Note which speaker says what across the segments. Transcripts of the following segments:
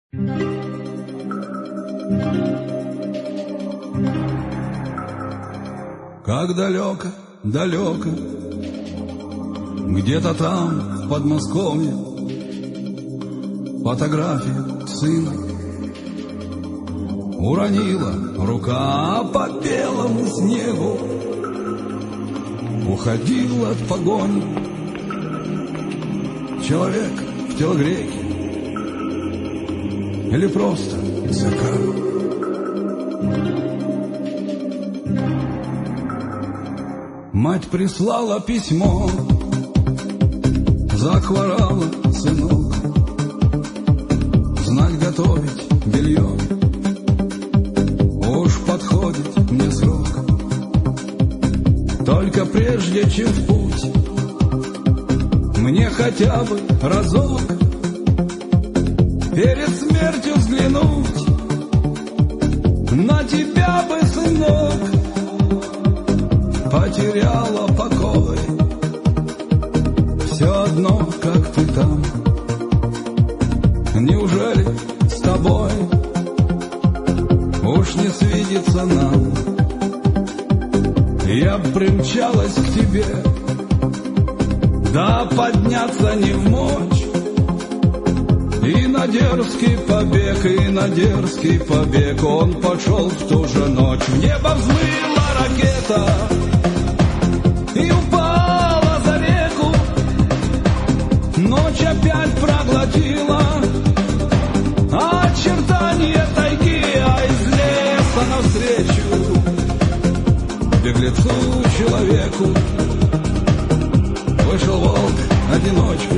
Speaker 1: Как далеко, далеко, где-то там, в Подмосковье, фотография сына уронила рука по белому снегу, уходил от погони человек в телогрейке или просто закат. Мать прислала письмо, захворала сынок, знать готовить белье, уж подходит мне срок. Только прежде чем в путь, мне хотя бы разок перед смертью взглянуть на тебя бы, сынок. Потеряла покой, все одно, как ты там. Неужели с тобой уж не свидится нам? Я примчалась к тебе, да подняться не вмочь. И на дерзкий побег он пошел в ту же ночь. В небо взмыла ракета и упала за реку. Ночь опять проглотила очертания тайги, а из леса навстречу беглецу человеку вышел волк-одиночка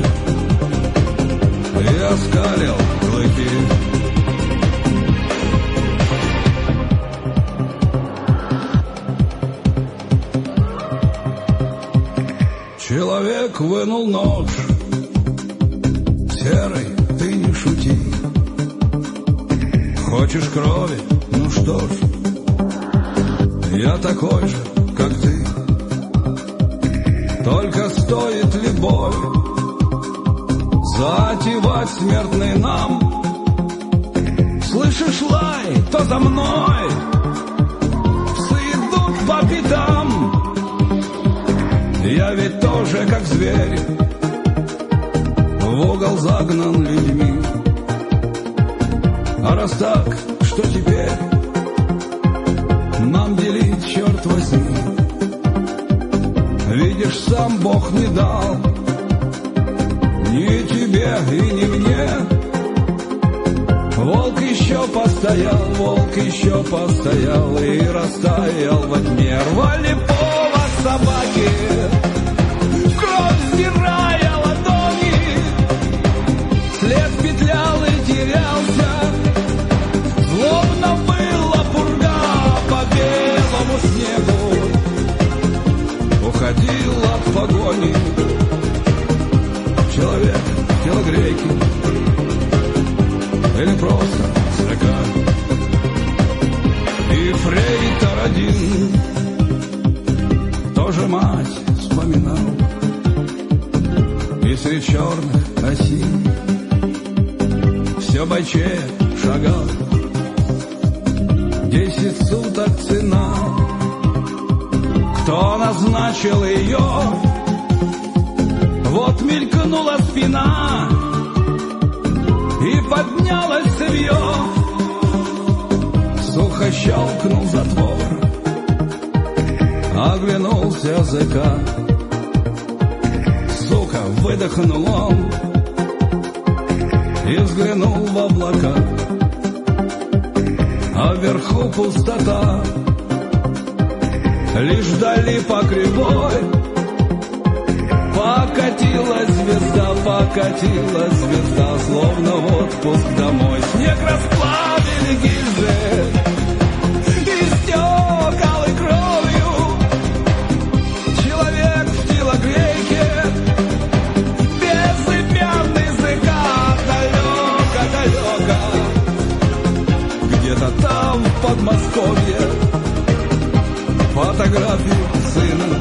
Speaker 1: и оскалил клыки. Человек вынул нож. Серый, ты не шути. Хочешь крови? Ну что ж, я такой же, как ты. Только стоит ли бой затевать смертный нам? Слышишь лай, то за мной псы идут по пятам. Я ведь тоже, как зверь, в угол загнан людьми. А раз так, что теперь нам делить, черт возьми? Видишь, сам Бог не дал ни тебе и ни мне. Волк еще постоял и растаял во тьме. Рвали повод собаки, кровь сдирая ладони, след петлял и терялся, словно была пурга по белому снегу. Уходил от погони человек в телогрейке или просто закат. И фрейтор один тоже мать вспоминал, и среди черных осин все бойчее шагал. 10 суток цена, кто назначил ее? Вот мелькнула спина и поднялось цевье. Сухо щелкнул затвор, оглянулся ЗК. Сука, выдохнул он и взглянул в облака. А вверху пустота, лишь вдали по кривой покатилась звезда, словно в отпуск домой. Снег расплавили гильзы, истекал и кровью. Человек в телогрейке, безымянный закат, далеко, где-то там в Подмосковье фотографию сына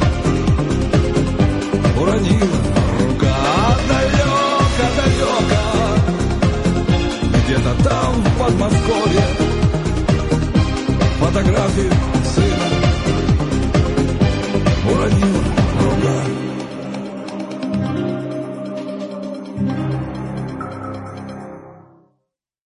Speaker 1: уронила рука. Далеко, где-то там, в Подмосковье. Фотографии